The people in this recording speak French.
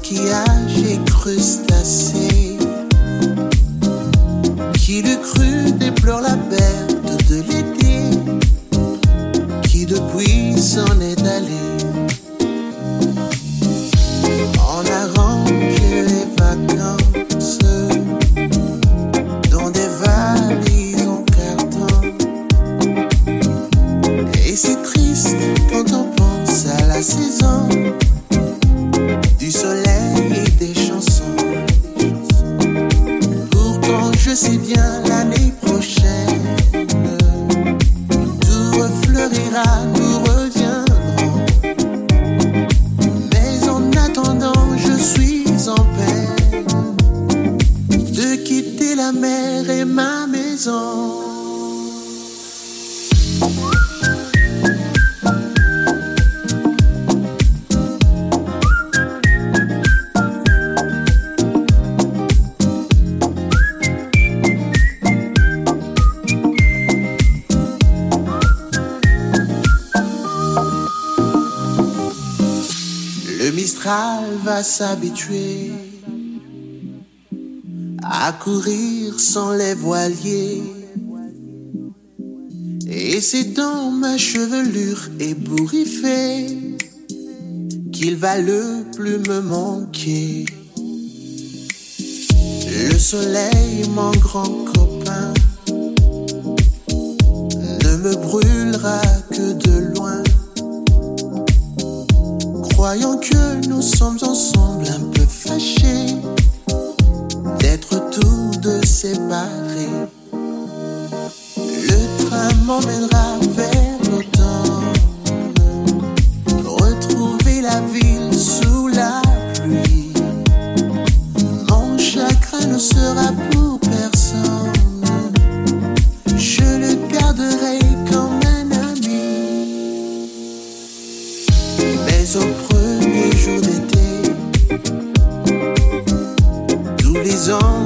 coquillages et crustacés. Qui l'eût cru déplore la perte de l'été, qui depuis s'en est allé. On arrange les vacances dans des valises en carton. Et c'est triste quand on pense à la saison du soleil et des chansons. Pourtant je sais bien l'année prochaine tout refleurira, nous reviendrons. Mais en attendant je suis en peine de quitter la mer et ma maison. Le Mistral va s'habituer à courir sans les voiliers. Et c'est dans ma chevelure ébouriffée qu'il va le plus me manquer. Le soleil, mon grand copain, ne me brûlera que de loin. Croyant que nous sommes ensemble un peu fâchés d'être tous deux séparés. Le train m'emmènera vers l'automne, retrouver la ville sous la pluie. Mon chagrin ne sera pour personne, je le garderai comme un ami. Mais au premier jour d'été, tous les ans